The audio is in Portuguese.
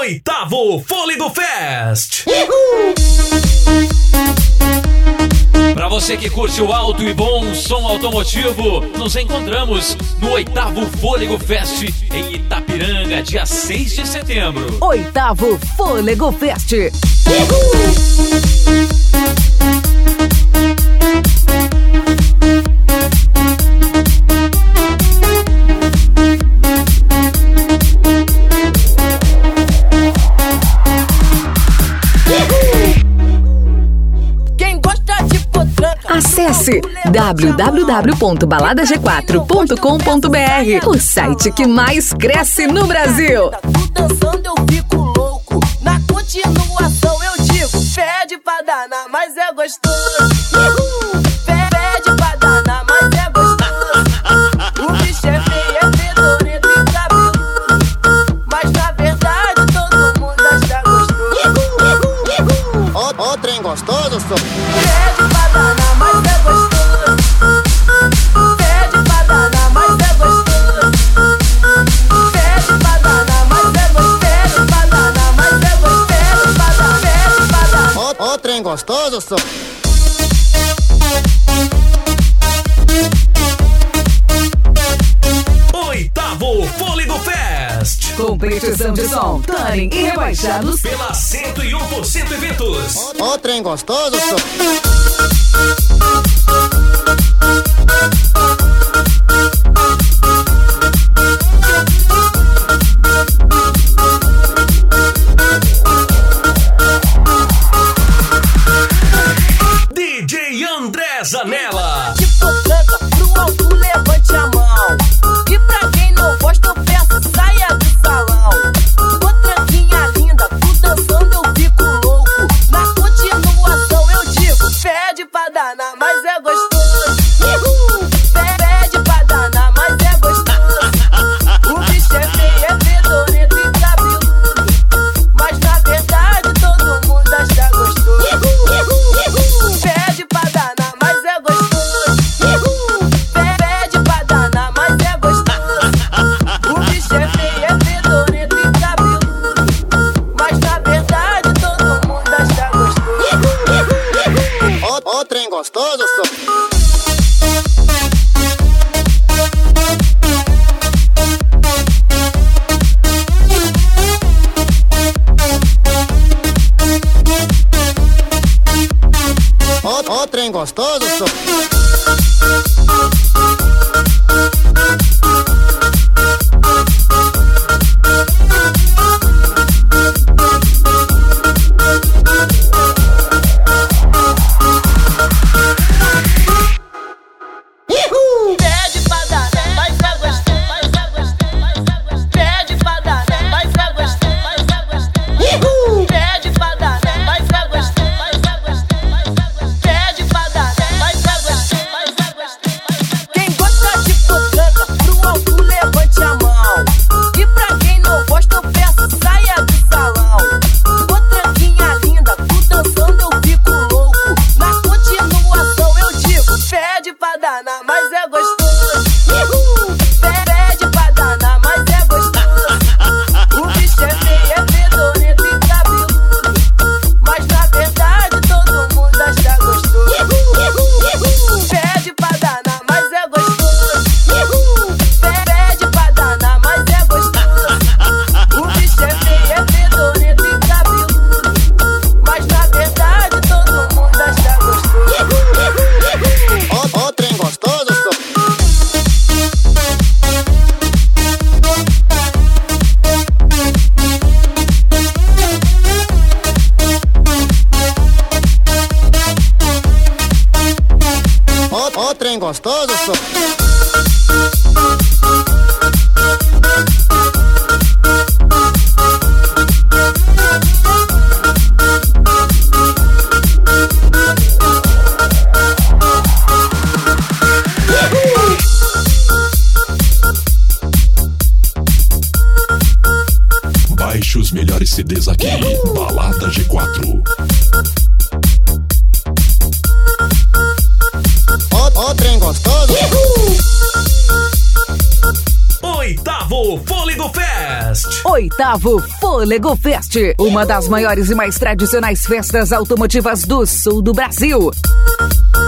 8º Fôlego Fest. Pra você que curte o alto e bom som automotivo, nos encontramos no 8º Fôlego Fest em Itapiranga, dia 6 de setembro. 8º Fôlego Fest. Acesse www.baladag4.com.br, o site que mais cresce no Brasil. Dançando eu fico louco, na continuação eu digo, pede pra danar, mas é gostoso. Pede pra danar, mas é gostoso. O bicho é feio, é fedorento e cabeludo, mas na verdade todo mundo acha gostoso. Ó trem gostoso, só. Pede pra danar, mas é gostoso. Pede pra danar, mas é gostoso. Pede pra danar, mas é gostoso. Pede pra danar, mas é gostoso. Pede pra danar. Ó trem gostoso, só. Oitavo Fôlego Fest. Competição de som, tuning e rebaixados Pela 101% Eventos. Ó trem gostoso, só. DJ André Zanella. De potranca pro alto, levante a mão. E pra quem não gosta, eu peço, saia do salão. Potranquinha linda, tu dançando eu fico louco. Na continuação eu digo, pede pra danar, mas é gostoso. Pede pra danar, mas é gostoso. O bicho é feio, é fedorento e cabeludo, mas na verdade todo mundo acha gostoso. Pede pra danar, mas é gostoso. Pede pra danar, mas é gostoso. O bicho é feio, é fedorento e cabeludo, mas na verdade todo mundo acha gostoso. Ó trem gostoso, só. Ó trem gostoso, só. Pede pra danar, mas é gostoso. Pede pra danar, mas é gostoso. Pede pra danar, mas é gostoso. Pede pra danar, mas é gostoso. Quem gosta de potranca pro alto, levante a mão. E pra quem não gosta, eu peço, saia do salão. Potranquinha linda, tu dançando eu fico louco. Na continuação eu digo, pede pra danar, mas é gostoso. Pede pra danar, mas é gostoso. O bicho é feio, é fedorento e cabeludo, mas na verdade todo mundo acha gostoso. Pede pra danar, mas é gostoso. Pede pra danar, mas é gostoso. O bicho é feio, é fedorento e cabeludo, mas na verdade todo mundo acha gostoso. Ó trem gostoso, só. Ó trem gostoso, só. Baixe os melhores CDs aqui. Balada G4. Ó trem gostoso. Oitavo 8º Fôlego Fest. 8º Fôlego Fest, uma das maiores e mais tradicionais festas automotivas do sul do Brasil.